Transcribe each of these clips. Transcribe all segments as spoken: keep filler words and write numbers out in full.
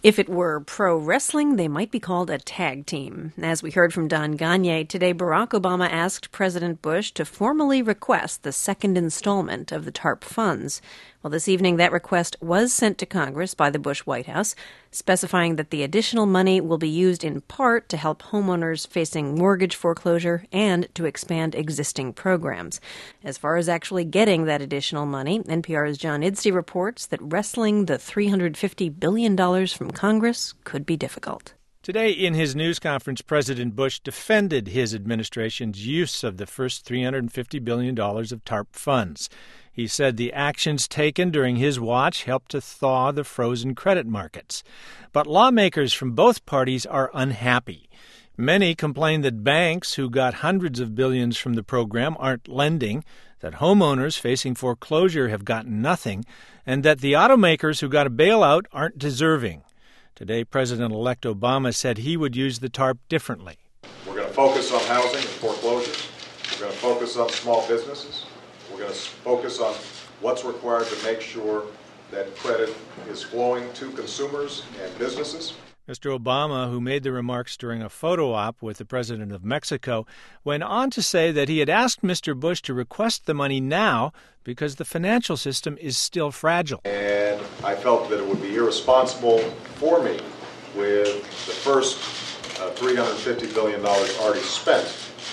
If it were pro wrestling, they might be called a tag team. As we heard from Don Gagné, today Barack Obama asked President Bush to formally request the second installment of the TARP funds. Well, this evening that request was sent to Congress by the Bush White House, specifying that the additional money will be used in part to help homeowners facing mortgage foreclosure and to expand existing programs. As far as actually getting that additional money, N P R's John Idstey reports that wrestling the three hundred fifty billion dollars from Congress could be difficult. Today, in his news conference, President Bush defended his administration's use of the first three hundred fifty billion dollars of TARP funds. He said the actions taken during his watch helped to thaw the frozen credit markets. But lawmakers from both parties are unhappy. Many complain that banks who got hundreds of billions from the program aren't lending, that homeowners facing foreclosure have gotten nothing, and that the automakers who got a bailout aren't deserving. Today, President-elect Obama said he would use the TARP differently. We're going to focus on housing and foreclosures. We're going to focus on small businesses. We're going to focus on what's required to make sure that credit is flowing to consumers and businesses. Mister Obama, who made the remarks during a photo op with the president of Mexico, went on to say that he had asked Mister Bush to request the money now because the financial system is still fragile. And I felt that it would be irresponsible for me, with the first uh, three hundred fifty billion dollars already spent,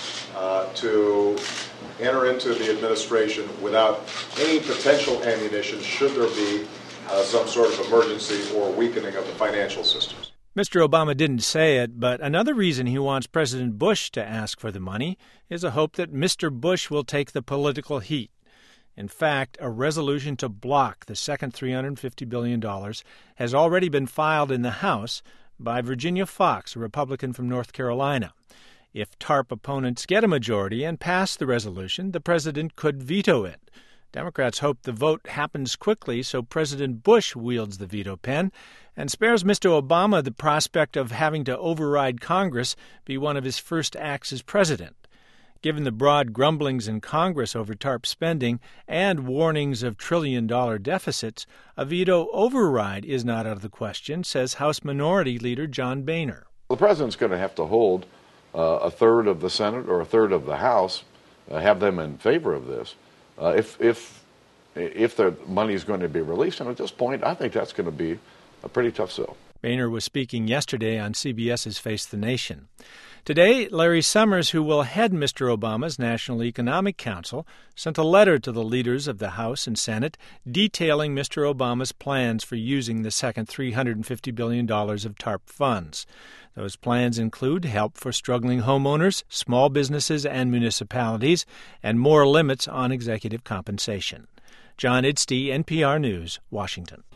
uh, to enter into the administration without any potential ammunition should there be uh, some sort of emergency or weakening of the financial systems. Mister Obama didn't say it, but another reason he wants President Bush to ask for the money is a hope that Mister Bush will take the political heat. In fact, a resolution to block the second three hundred fifty billion dollars has already been filed in the House by Virginia Foxx, a Republican from North Carolina. If TARP opponents get a majority and pass the resolution, the president could veto it. Democrats hope the vote happens quickly so President Bush wields the veto pen and spares Mister Obama the prospect of having to override Congress be one of his first acts as president. Given the broad grumblings in Congress over TARP spending and warnings of trillion-dollar deficits, a veto override is not out of the question, says House Minority Leader John Boehner. The president's going to have to hold uh, a third of the Senate or a third of the House, uh, have them in favor of this. Uh, if if if the money is going to be released, and at this point, I think that's going to be a pretty tough sell. Boehner was speaking yesterday on CBS's Face the Nation. Today, Larry Summers, who will head Mister Obama's National Economic Council, sent a letter to the leaders of the House and Senate detailing Mister Obama's plans for using the second three hundred fifty billion dollars of TARP funds. Those plans include help for struggling homeowners, small businesses, and municipalities, and more limits on executive compensation. John Idstey, N P R News, Washington.